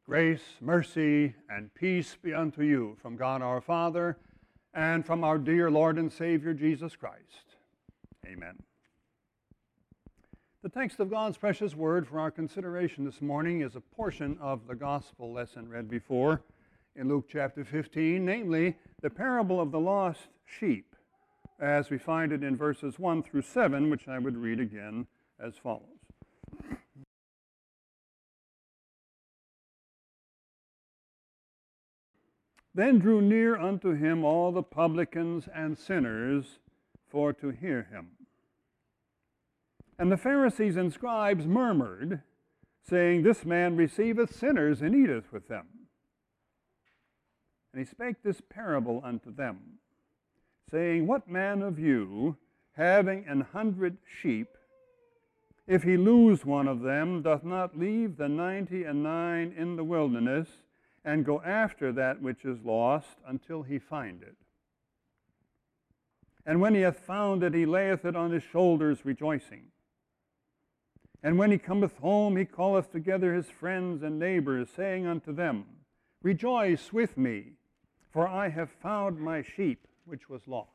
Grace, mercy, and peace be unto you from God our Father and from our dear Lord and Savior Jesus Christ. Amen. The text of God's precious word for our consideration this morning is a portion of the gospel lesson read before in Luke chapter 15, namely the parable of the lost sheep, as we find it in verses 1 through 7, which I would read again as follows. Then drew near unto him all the publicans and sinners for to hear him. And the Pharisees and scribes murmured, saying, This man receiveth sinners and eateth with them. And he spake this parable unto them, saying, What man of you, having 100 sheep, if he lose one of them, doth not leave the 99 in the wilderness, and go after that which is lost until he find it? And when he hath found it, he layeth it on his shoulders, rejoicing. And when he cometh home, he calleth together his friends and neighbors, saying unto them, Rejoice with me, for I have found my sheep which was lost.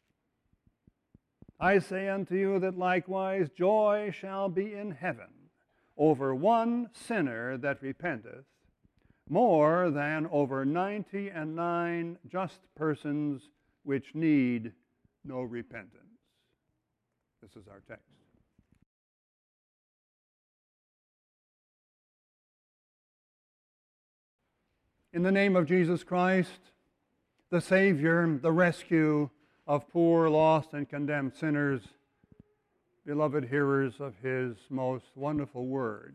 I say unto you that likewise joy shall be in heaven over one sinner that repenteth, more than over 99 just persons which need no repentance. This is our text. In the name of Jesus Christ, the Savior, the rescue of poor, lost, and condemned sinners, beloved hearers of His most wonderful word,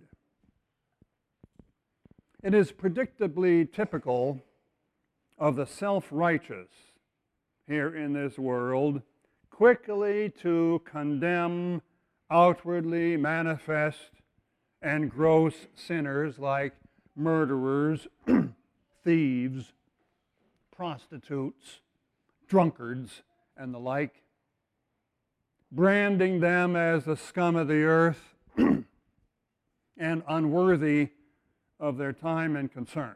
it is predictably typical of the self-righteous here in this world quickly to condemn outwardly manifest and gross sinners like murderers, thieves, prostitutes, drunkards, and the like, branding them as the scum of the earth and unworthy of their time and concern.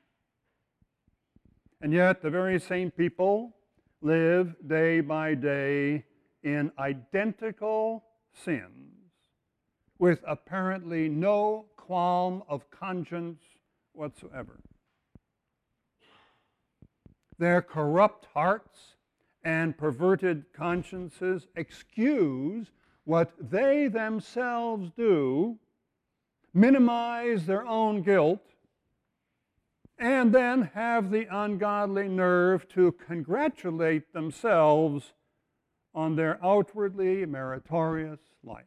And yet the very same people live day by day in identical sins with apparently no qualm of conscience whatsoever. Their corrupt hearts and perverted consciences excuse what they themselves do, minimize their own guilt, and then have the ungodly nerve to congratulate themselves on their outwardly meritorious life.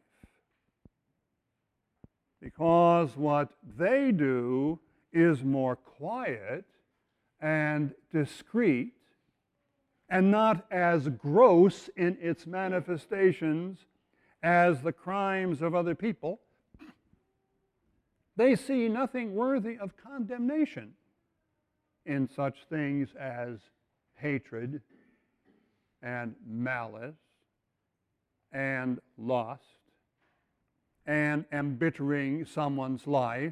Because what they do is more quiet and discreet, and not as gross in its manifestations as the crimes of other people. They see nothing worthy of condemnation in such things as hatred and malice and lust and embittering someone's life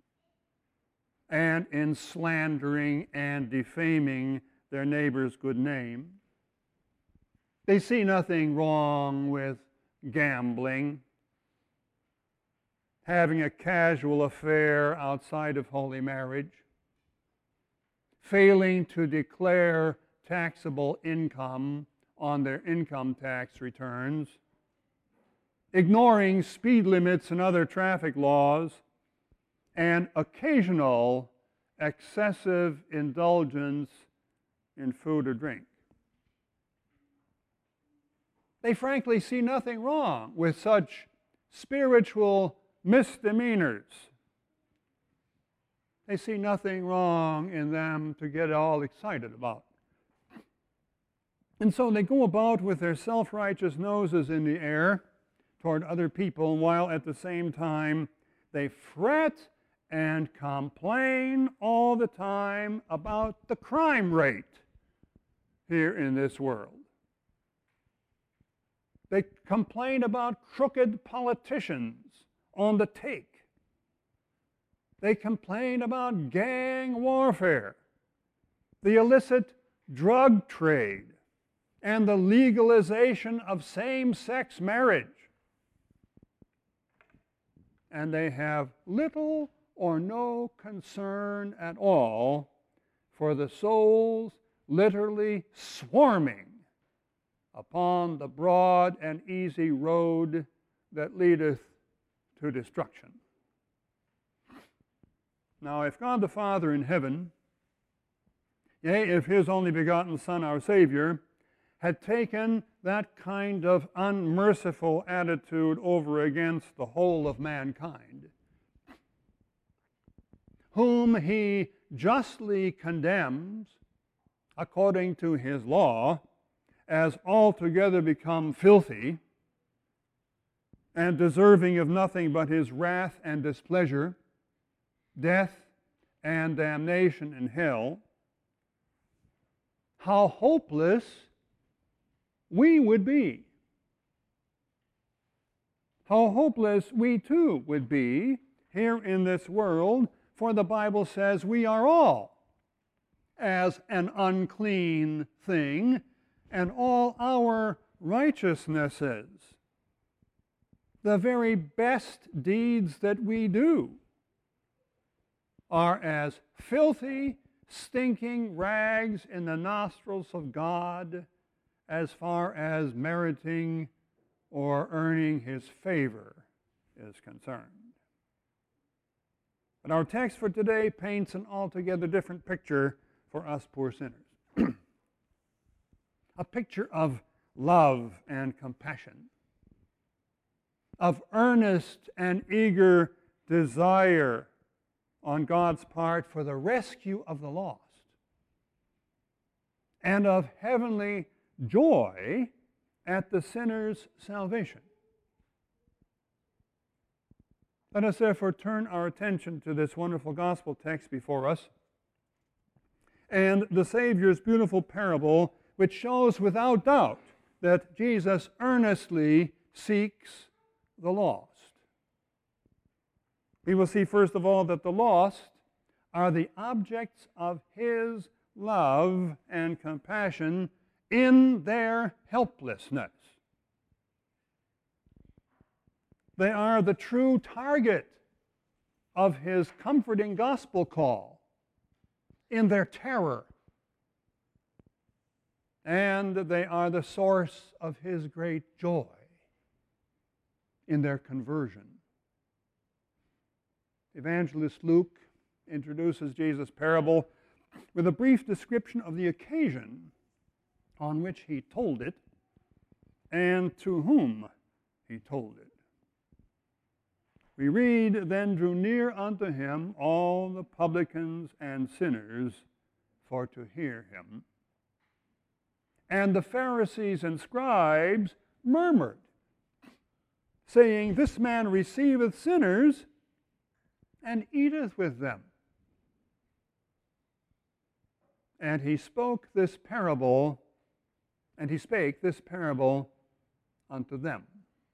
and in slandering and defaming their neighbor's good name. They see nothing wrong with gambling, having a casual affair outside of holy marriage, failing to declare taxable income on their income tax returns, ignoring speed limits and other traffic laws, and occasional excessive indulgence in food or drink. They frankly see nothing wrong with such spiritual misdemeanors. They see nothing wrong in them to get all excited about. And so they go about with their self-righteous noses in the air toward other people, while at the same time they fret and complain all the time about the crime rate here in this world. They complain about crooked politicians on the take. They complained about gang warfare, the illicit drug trade, and the legalization of same-sex marriage. And they have little or no concern at all for the souls literally swarming upon the broad and easy road that leadeth to destruction. Now, if God the Father in heaven, yea, if his only begotten Son, our Savior, had taken that kind of unmerciful attitude over against the whole of mankind, whom he justly condemns, according to his law, as altogether become filthy, and deserving of nothing but his wrath and displeasure, death and damnation in hell, how hopeless we would be. How hopeless we too would be here in this world, for the Bible says we are all as an unclean thing, and all our righteousnesses, the very best deeds that we do, are as filthy, stinking rags in the nostrils of God as far as meriting or earning his favor is concerned. But our text for today paints an altogether different picture for us poor sinners. A picture of love and compassion, of earnest and eager desire on God's part for the rescue of the lost, and of heavenly joy at the sinner's salvation. Let us therefore turn our attention to this wonderful gospel text before us and the Savior's beautiful parable, which shows without doubt that Jesus earnestly seeks the lost. We will see first of all that the lost are the objects of his love and compassion in their helplessness. They are the true target of his comforting gospel call in their terror. And they are the source of his great joy in their conversion. Evangelist Luke introduces Jesus' parable with a brief description of the occasion on which he told it and to whom he told it. We read, "Then drew near unto him all the publicans and sinners for to hear him. And the Pharisees and scribes murmured, saying, This man receiveth sinners and eateth with them. And he spake this parable unto them."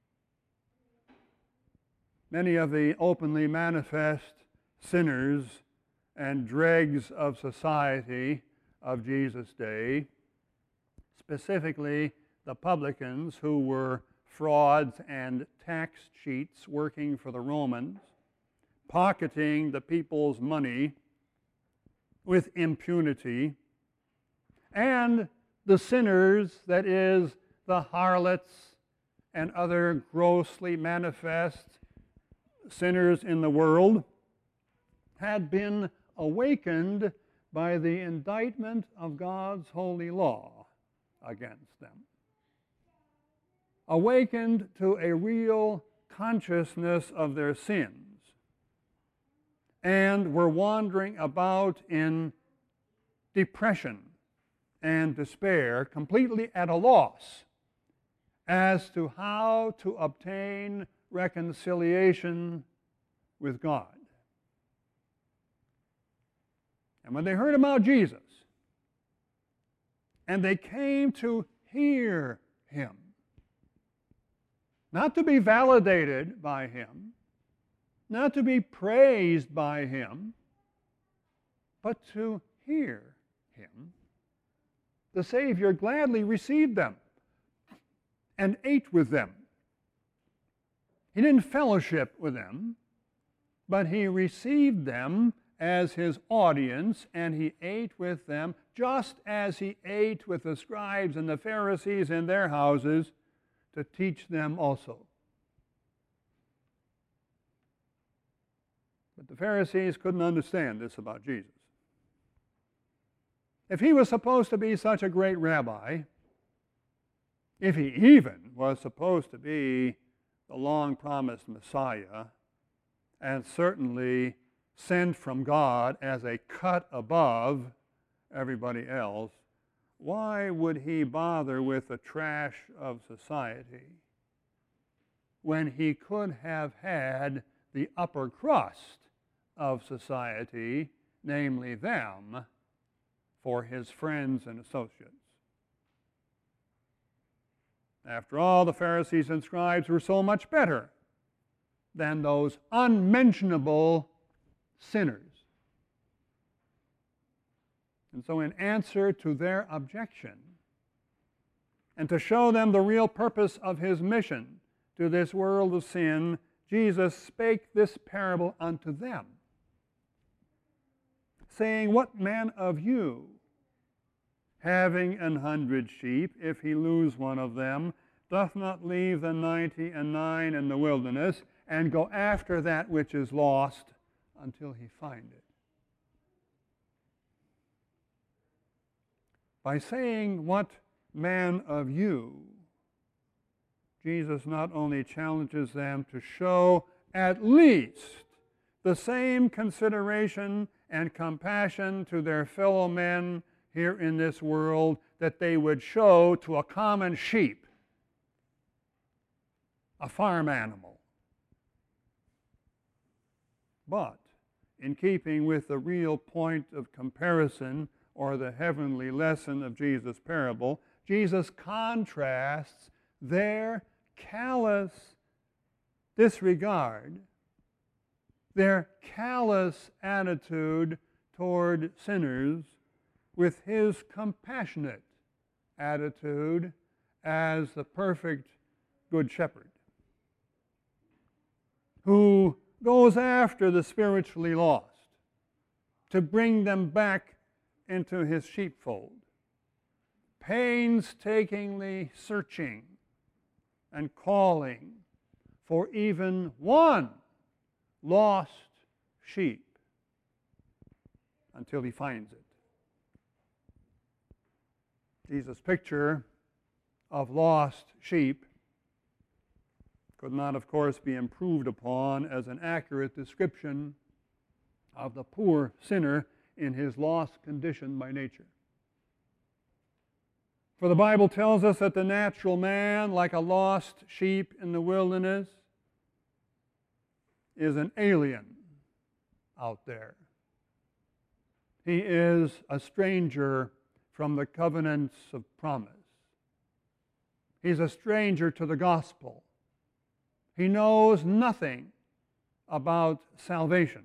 Many of the openly manifest sinners and dregs of society of Jesus' day, specifically the publicans who were frauds and tax cheats working for the Romans, pocketing the people's money with impunity, and the sinners, that is, the harlots and other grossly manifest sinners in the world, had been awakened by the indictment of God's holy law against them. Awakened to a real consciousness of their sins, and were wandering about in depression and despair, completely at a loss as to how to obtain reconciliation with God. And when they heard about Jesus, and they came to hear him, not to be validated by him, not to be praised by him, but to hear him, the Savior gladly received them and ate with them. He didn't fellowship with them, but he received them as his audience, and he ate with them just as he ate with the scribes and the Pharisees in their houses to teach them also. But the Pharisees couldn't understand this about Jesus. If he was supposed to be such a great rabbi, if he even was supposed to be the long-promised Messiah, and certainly sent from God as a cut above everybody else, why would he bother with the trash of society when he could have had the upper crust of society, namely them, for his friends and associates? After all, the Pharisees and scribes were so much better than those unmentionable sinners. And so in answer to their objection, and to show them the real purpose of his mission to this world of sin, Jesus spake this parable unto them, saying, What man of you, having 100 sheep, if he lose one of them, doth not leave the 99 in the wilderness, and go after that which is lost until he find it? By saying, What man of you, Jesus not only challenges them to show at least the same consideration and compassion to their fellow men here in this world that they would show to a common sheep, a farm animal. But in keeping with the real point of comparison or the heavenly lesson of Jesus' parable, Jesus contrasts their callous disregard, their callous attitude toward sinners, with his compassionate attitude as the perfect Good Shepherd, who goes after the spiritually lost to bring them back into his sheepfold, painstakingly searching and calling for even one lost sheep until he finds it. Jesus' picture of lost sheep could not, of course, be improved upon as an accurate description of the poor sinner in his lost condition by nature. For the Bible tells us that the natural man, like a lost sheep in the wilderness, is an alien out there. He is a stranger from the covenants of promise. He's a stranger to the gospel. He knows nothing about salvation.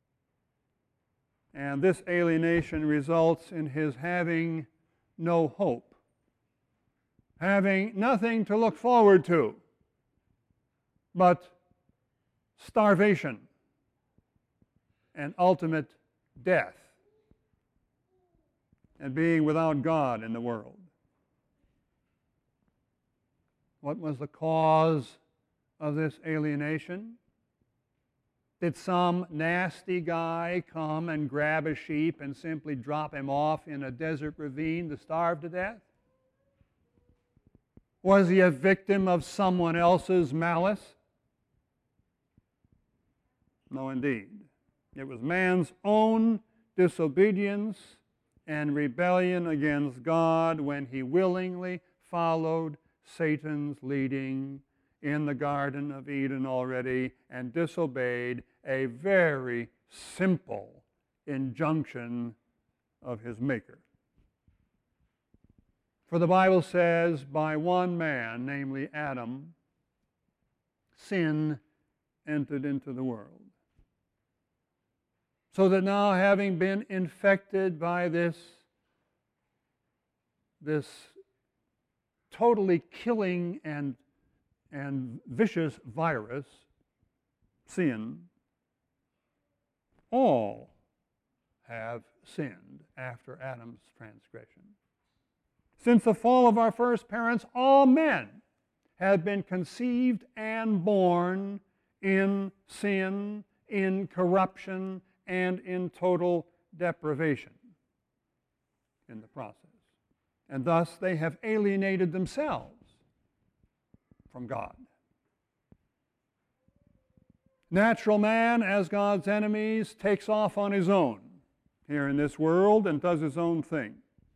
And this alienation results in his having no hope, having nothing to look forward to but starvation and ultimate death, and being without God in the world. What was the cause of this alienation? Did some nasty guy come and grab a sheep and simply drop him off in a desert ravine to starve to death? Was he a victim of someone else's malice? No, indeed. It was man's own disobedience and rebellion against God when he willingly followed Satan's leading in the Garden of Eden already and disobeyed a very simple injunction of his Maker. For the Bible says, by one man, namely Adam, sin entered into the world. So that now, having been infected by this totally killing and vicious virus, sin, all have sinned after Adam's transgression. Since the fall of our first parents, all men have been conceived and born in sin, in corruption, and in total deprivation in the process. And thus they have alienated themselves from God. Natural man, as God's enemies, takes off on his own here in this world and does his own thing.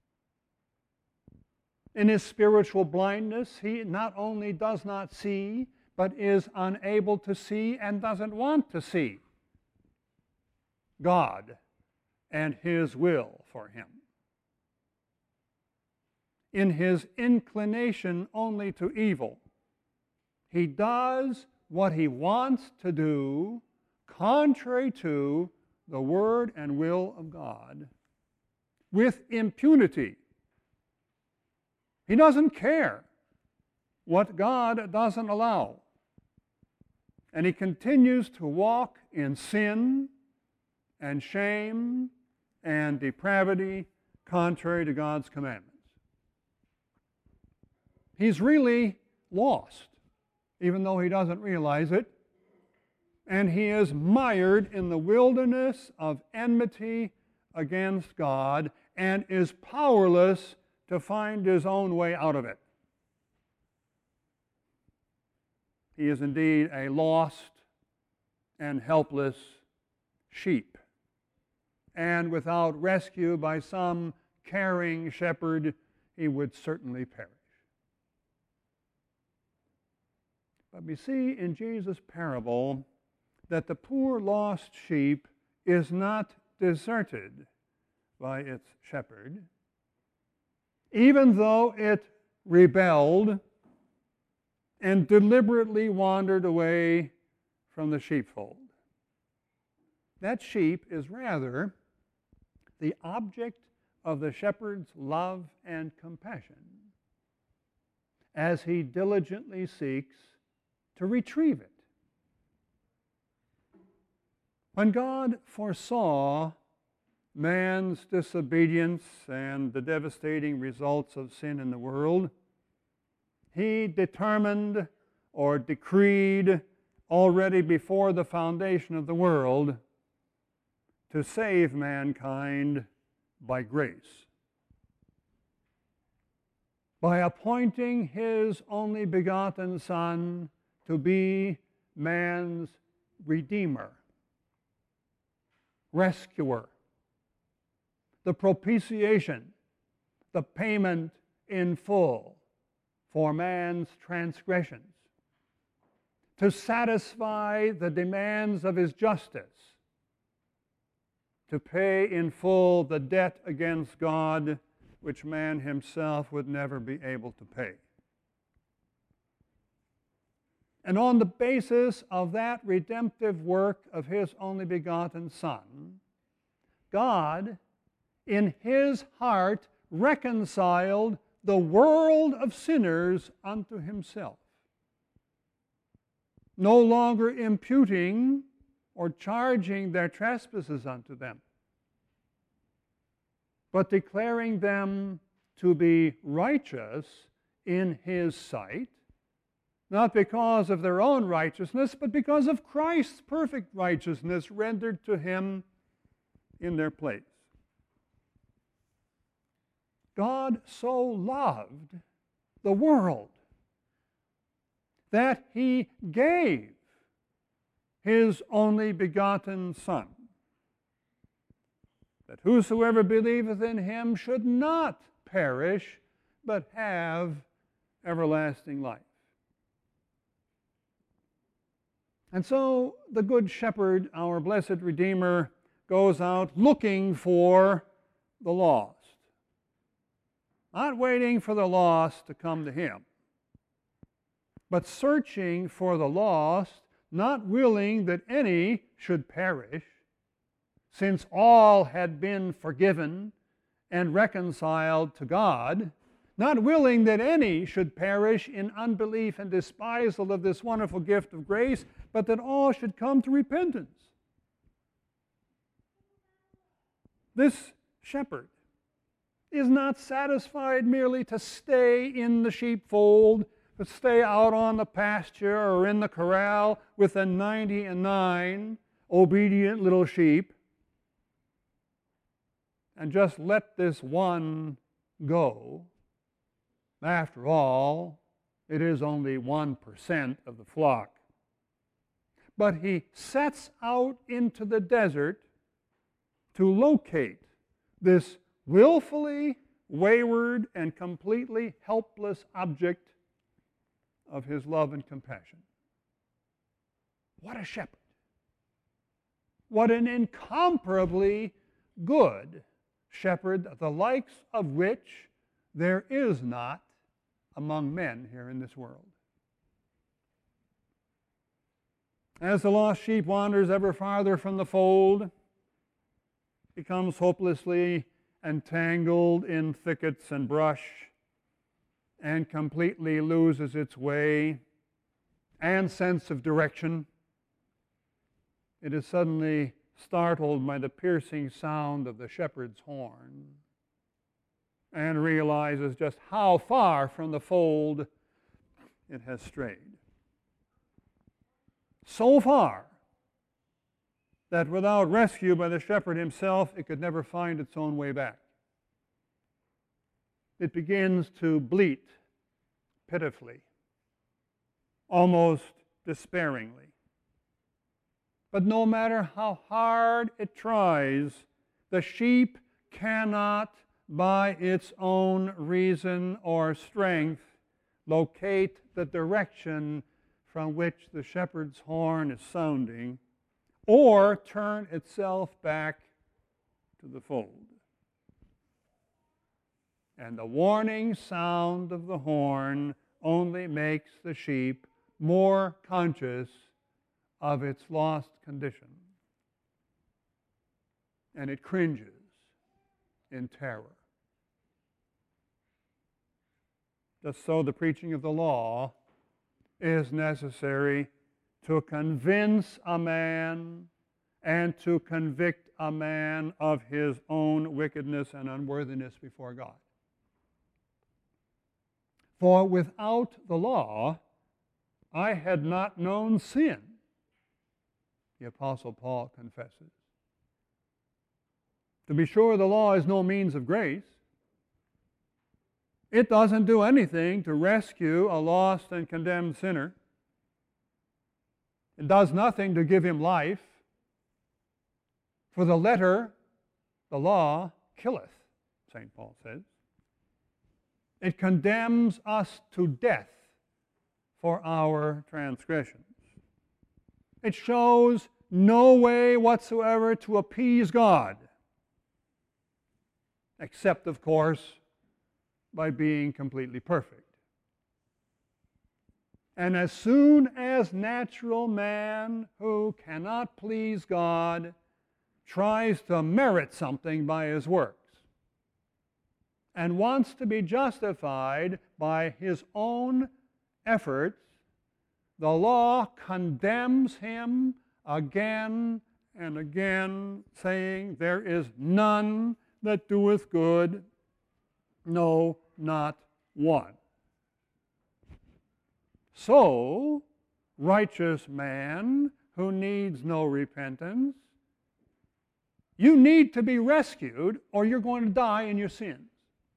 In his spiritual blindness, he not only does not see, but is unable to see and doesn't want to see God and His will for him. In his inclination only to evil, he does what he wants to do contrary to the word and will of God with impunity. He doesn't care what God doesn't allow. And he continues to walk in sin and shame and depravity contrary to God's commandments. He's really lost, even though he doesn't realize it. And he is mired in the wilderness of enmity against God and is powerless to find his own way out of it. He is indeed a lost and helpless sheep, and without rescue by some caring shepherd, he would certainly perish. But we see in Jesus' parable that the poor lost sheep is not deserted by its shepherd, even though it rebelled and deliberately wandered away from the sheepfold. That sheep is rather the object of the shepherd's love and compassion as he diligently seeks to retrieve it. When God foresaw man's disobedience and the devastating results of sin in the world, He determined or decreed already before the foundation of the world to save mankind by grace, by appointing His only begotten Son to be man's Redeemer, rescuer, the propitiation, the payment in full for man's transgressions, to satisfy the demands of His justice, to pay in full the debt against God which man himself would never be able to pay. And on the basis of that redemptive work of His only begotten Son, God, in His heart, reconciled the world of sinners unto Himself, no longer imputing or charging their trespasses unto them, but declaring them to be righteous in His sight, not because of their own righteousness, but because of Christ's perfect righteousness rendered to Him in their place. God so loved the world that He gave His only begotten Son, that whosoever believeth in Him should not perish, but have everlasting life. And so the Good Shepherd, our blessed Redeemer, goes out looking for the lost, not waiting for the lost to come to Him, but searching for the lost, not willing that any should perish, since all had been forgiven and reconciled to God, not willing that any should perish in unbelief and despisal of this wonderful gift of grace, but that all should come to repentance. This shepherd is not satisfied merely to stay in the sheepfold, but stay out on the pasture or in the corral with the 99 obedient little sheep, and just let this one go. After all, it is only 1% of the flock. But he sets out into the desert to locate this willfully wayward and completely helpless object of his love and compassion. What a shepherd! What an incomparably good shepherd, the likes of which there is not among men here in this world. As the lost sheep wanders ever farther from the fold, becomes hopelessly entangled in thickets and brush, and completely loses its way and sense of direction, it is suddenly startled by the piercing sound of the shepherd's horn and realizes just how far from the fold it has strayed. So far that without rescue by the shepherd himself, it could never find its own way back. It begins to bleat pitifully, almost despairingly. But no matter how hard it tries, the sheep cannot, by its own reason or strength, locate the direction from which the shepherd's horn is sounding, or turn itself back to the fold. And the warning sound of the horn only makes the sheep more conscious of its lost condition. And it cringes in terror. Just so the preaching of the law is necessary to convince a man and to convict a man of his own wickedness and unworthiness before God. For without the law, I had not known sin, the Apostle Paul confesses. To be sure, the law is no means of grace. It doesn't do anything to rescue a lost and condemned sinner. It does nothing to give him life. For the letter, the law, killeth, St. Paul says. It condemns us to death for our transgressions. It shows no way whatsoever to appease God, except, of course, by being completely perfect. And as soon as natural man who cannot please God tries to merit something by his works and wants to be justified by his own efforts, the law condemns him again and again, saying, "There is none that doeth good, no, not one." So, righteous man who needs no repentance, you need to be rescued or you're going to die in your sins.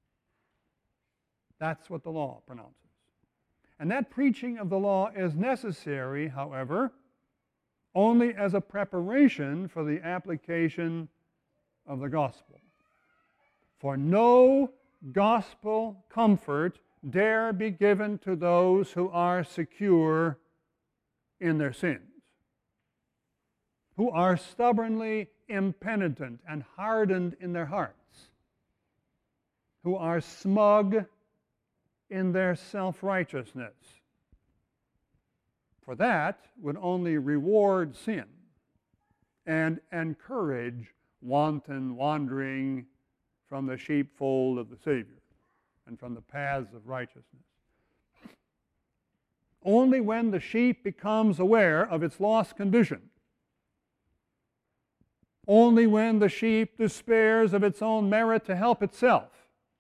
That's what the law pronounces. And that preaching of the law is necessary, however, only as a preparation for the application of the gospel. For no gospel comfort dare be given to those who are secure in their sins, who are stubbornly impenitent and hardened in their hearts, who are smug in their self-righteousness. For that would only reward sin and encourage wanton wandering from the sheepfold of the Savior and from the paths of righteousness. Only when the sheep becomes aware of its lost condition, only when the sheep despairs of its own merit to help itself,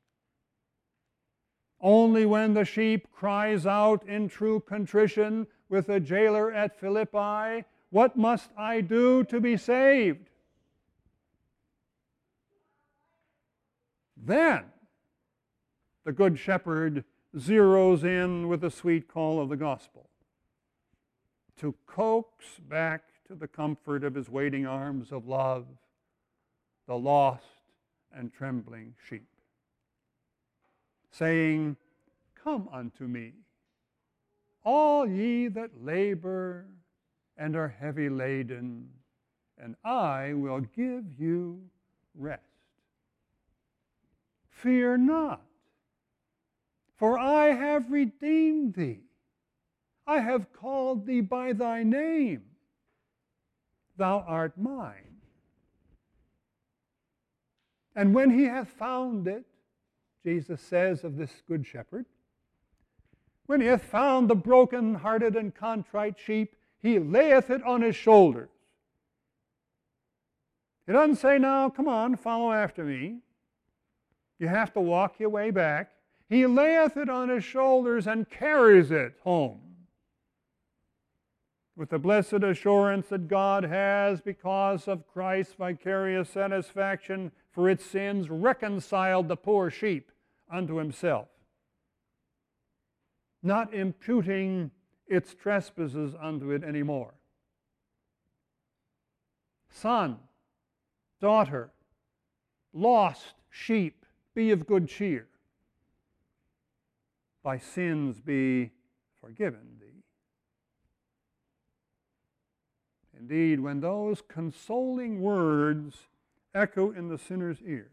only when the sheep cries out in true contrition with the jailer at Philippi, "What must I do to be saved?" Then the Good Shepherd zeroes in with the sweet call of the gospel to coax back to the comfort of his waiting arms of love the lost and trembling sheep, saying, "Come unto me, all ye that labor and are heavy laden, and I will give you rest. Fear not, for I have redeemed thee. I have called thee by thy name. Thou art mine." And when he hath found it, Jesus says of this good shepherd, when he hath found the broken-hearted and contrite sheep, he layeth it on his shoulders. He doesn't say, "Now, come on, follow after me. You have to walk your way back." He layeth it on his shoulders and carries it home with the blessed assurance that God has, because of Christ's vicarious satisfaction for its sins, reconciled the poor sheep unto himself, not imputing its trespasses unto it anymore. Son, daughter, lost sheep, be of good cheer. Thy sins be forgiven thee. Indeed, when those consoling words echo in the sinner's ear,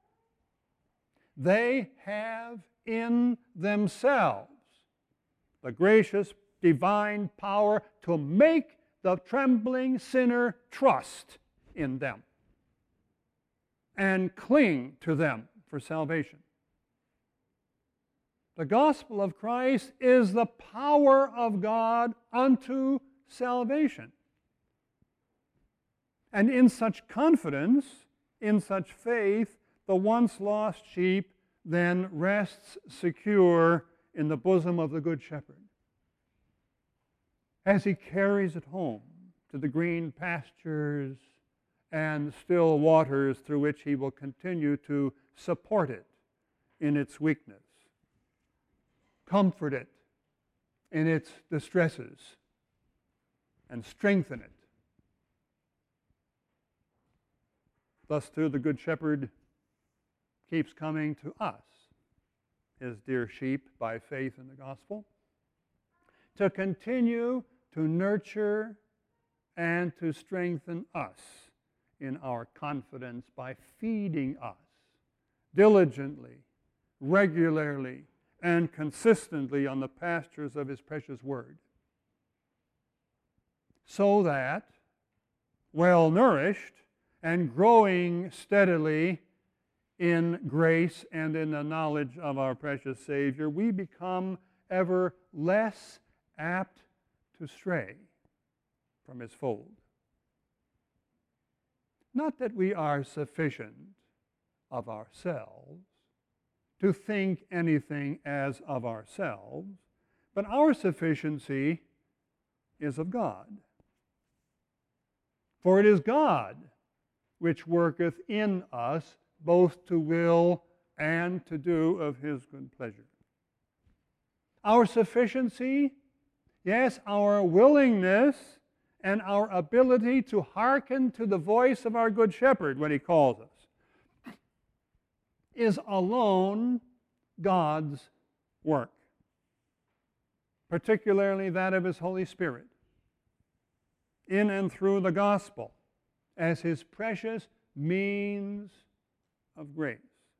they have in themselves the gracious divine power to make the trembling sinner trust in them and cling to them for salvation. The gospel of Christ is the power of God unto salvation. And in such confidence, in such faith, the once lost sheep then rests secure in the bosom of the Good Shepherd as he carries it home to the green pastures and still waters through which he will continue to support it in its weakness, comfort it in its distresses, and strengthen it. Thus, too, the Good Shepherd keeps coming to us, his dear sheep, by faith in the gospel, to continue to nurture and to strengthen us in our confidence by feeding us diligently, regularly, and consistently on the pastures of his precious word, so that, well nourished and growing steadily in grace and in the knowledge of our precious Savior, we become ever less apt to stray from his fold. Not that we are sufficient of ourselves to think anything as of ourselves, but our sufficiency is of God. For it is God which worketh in us both to will and to do of his good pleasure. Our sufficiency, yes, our willingness and our ability to hearken to the voice of our Good Shepherd when he calls us, is alone God's work, particularly that of his Holy Spirit, in and through the gospel, as his precious means of grace.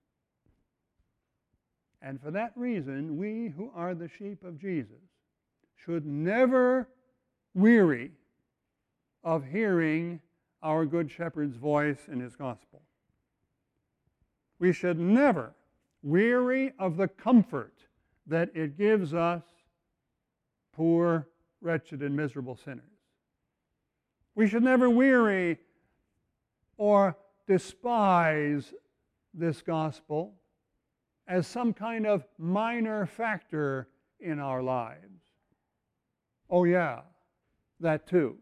And for that reason, we who are the sheep of Jesus should never weary of hearing our Good Shepherd's voice in his gospel. We should never weary of the comfort that it gives us, poor, wretched, and miserable sinners. We should never weary or despise this gospel as some kind of minor factor in our lives. Oh yeah, that too.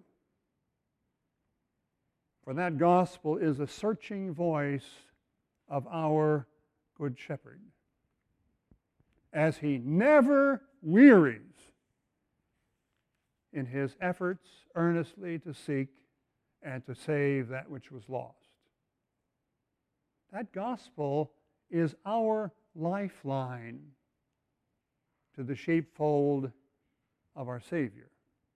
For that gospel is a searching voice of our Good Shepherd, as he never wearies in his efforts earnestly to seek and to save that which was lost. That gospel is our lifeline to the sheepfold of our Savior.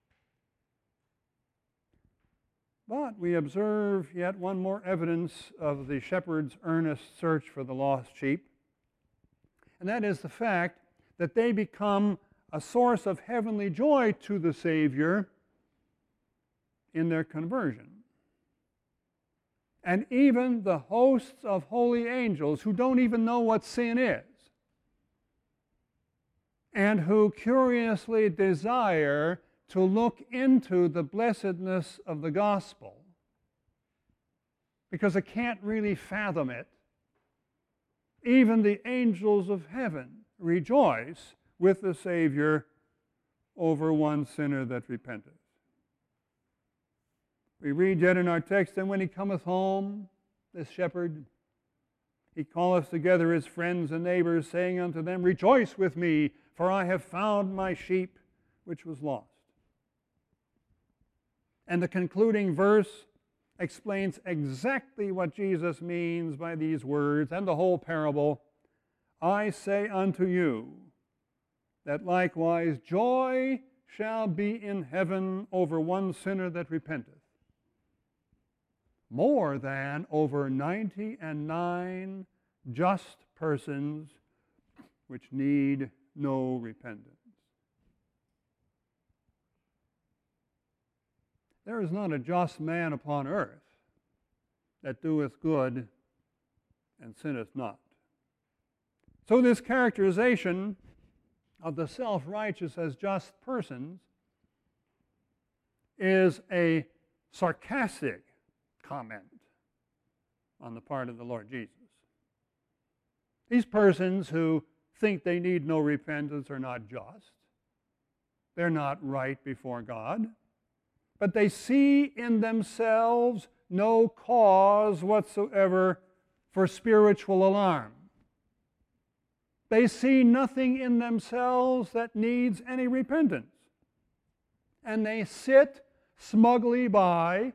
But we observe yet one more evidence of the shepherd's earnest search for the lost sheep, and that is the fact that they become a source of heavenly joy to the Savior in their conversion. And even the hosts of holy angels who don't even know what sin is, and who curiously desire to look into the blessedness of the gospel, because they can't really fathom it, even the angels of heaven rejoice with the Savior over one sinner that repenteth. We read yet in our text, and when he cometh home, this shepherd, he calleth together his friends and neighbors, saying unto them, Rejoice with me, for I have found my sheep which was lost. And the concluding verse explains exactly what Jesus means by these words and the whole parable. I say unto you, that likewise joy shall be in heaven over one sinner that repenteth, more than over 99 just persons which need no repentance. There is not a just man upon earth that doeth good and sinneth not. So this characterization of the self-righteous as just persons is a sarcastic comment on the part of the Lord Jesus. These persons who think they need no repentance are not just. They're not right before God. But they see in themselves no cause whatsoever for spiritual alarm. They see nothing in themselves that needs any repentance. And they sit smugly by,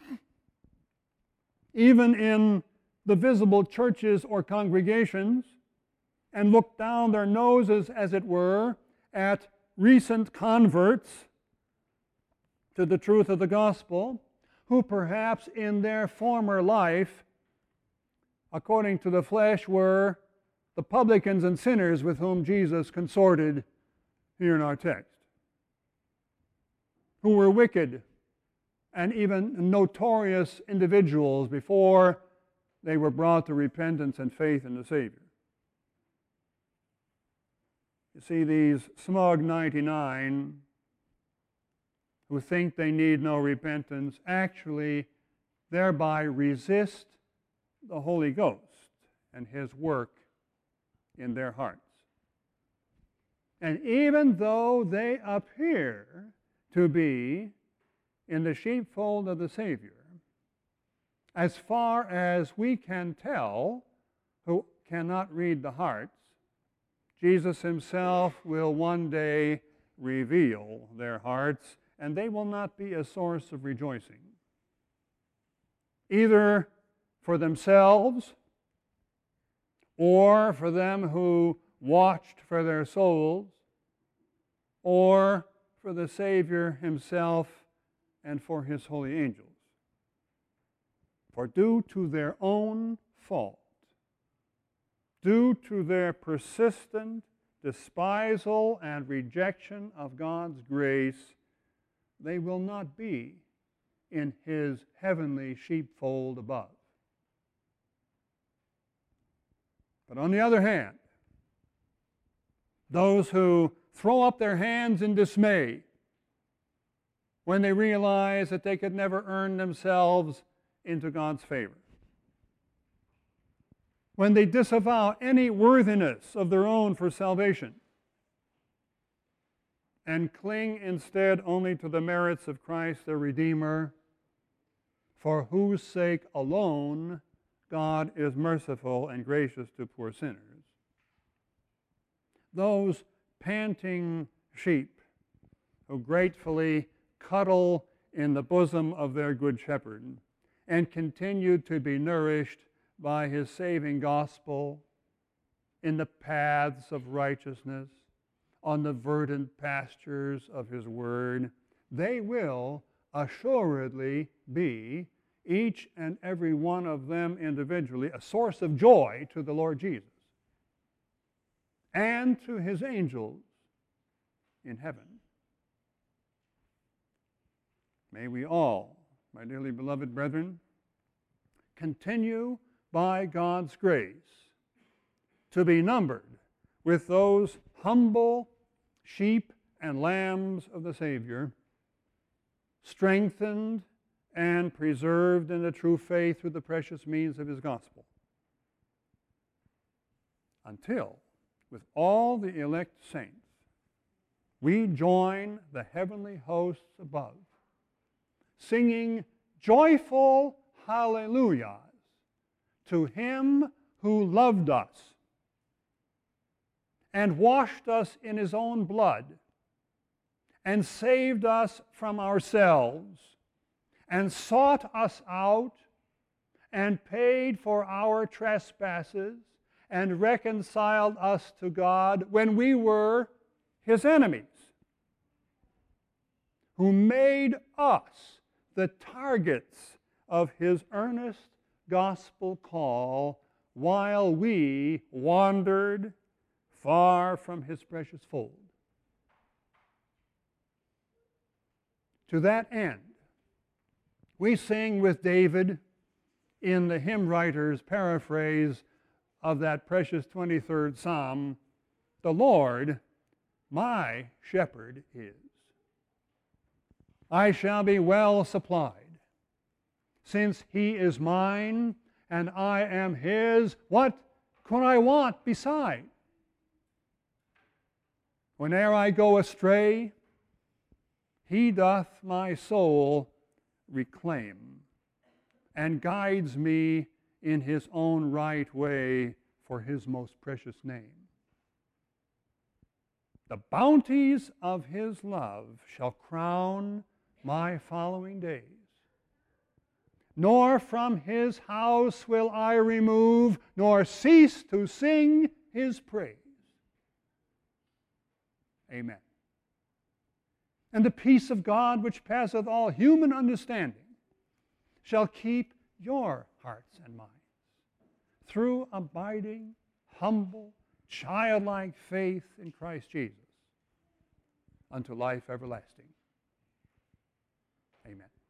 even in the visible churches or congregations, and look down their noses, as it were, at recent converts to the truth of the gospel, who perhaps in their former life, according to the flesh, were the publicans and sinners with whom Jesus consorted here in our text, who were wicked and even notorious individuals before they were brought to repentance and faith in the Savior. You see, these smug 99 who think they need no repentance actually thereby resist the Holy Ghost and his work in their hearts. And even though they appear to be in the sheepfold of the Savior, as far as we can tell, who cannot read the hearts, Jesus himself will one day reveal their hearts, and they will not be a source of rejoicing, either for themselves or for them who watched for their souls, or for the Savior himself and for his holy angels. For due to their own fault, due to their persistent despisal and rejection of God's grace, they will not be in his heavenly sheepfold above. But on the other hand, those who throw up their hands in dismay when they realize that they could never earn themselves into God's favor, when they disavow any worthiness of their own for salvation and cling instead only to the merits of Christ their Redeemer, for whose sake alone God is merciful and gracious to poor sinners. Those panting sheep who gratefully cuddle in the bosom of their good shepherd and continue to be nourished by his saving gospel in the paths of righteousness, on the verdant pastures of his word, they will assuredly be, each and every one of them individually, a source of joy to the Lord Jesus and to his angels in heaven. May we all, my dearly beloved brethren, continue by God's grace to be numbered with those humble sheep and lambs of the Savior, strengthened and preserved in the true faith through the precious means of his gospel, until, with all the elect saints, we join the heavenly hosts above, singing joyful hallelujahs to him who loved us and washed us in his own blood and saved us from ourselves and sought us out and paid for our trespasses and reconciled us to God when we were his enemies, who made us the targets of his earnest gospel call while we wandered far from his precious fold. To that end, we sing with David in the hymn writer's paraphrase of that precious 23rd Psalm, "The Lord my shepherd is. I shall be well supplied. Since he is mine and I am his, what could I want beside? Whene'er I go astray, he doth my soul reclaim and guides me in his own right way for his most precious name. The bounties of his love shall crown my following days, nor from his house will I remove, nor cease to sing his praise. Amen. And the peace of God, which passeth all human understanding, shall keep your hearts and minds through abiding, humble, childlike faith in Christ Jesus unto life everlasting. Amen.